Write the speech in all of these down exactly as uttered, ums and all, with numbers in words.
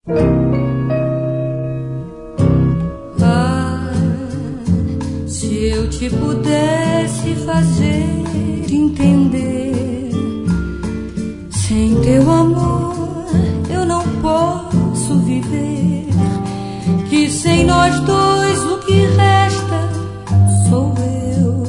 Ah, se eu te pudesse fazer entender, sem teu amor eu não posso viver, que sem nós dois o que resta sou eu.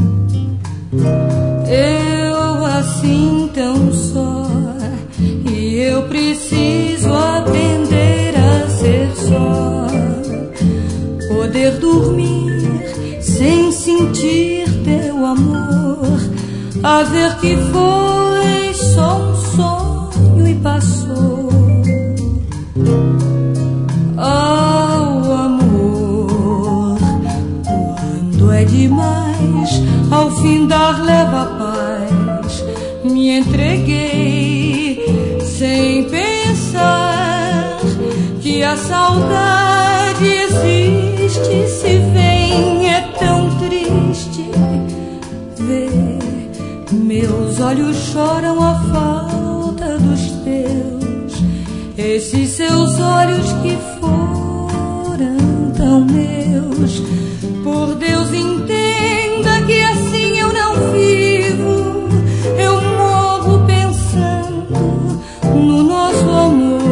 Eu assim tão só, e eu preciso aprender a ser só, poder dormir sem sentir teu amor, a ver que foi só um sonho e passou. Ao amor, quando é demais, ao findar leva a paz. Me entreguei sem pensar que a saudade existe, se vem é tão triste ver. Meus olhos choram a falta dos teus, esses seus olhos que foram tão meus. Por Deus, entenda que assim eu não vivo, eu morro pensando no nosso amor.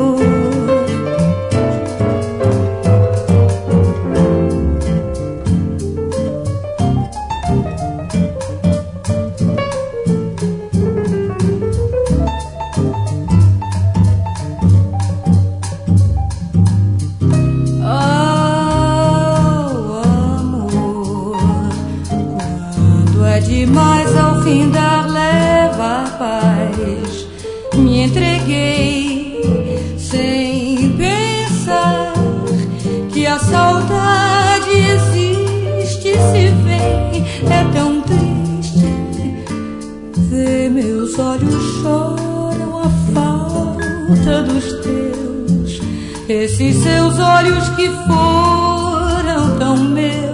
Mas ao findar leva a paz. Me entreguei sem pensar que a saudade existe, se vem é tão triste ver. Meus olhos choram a falta dos teus, esses seus olhos que foram tão meus.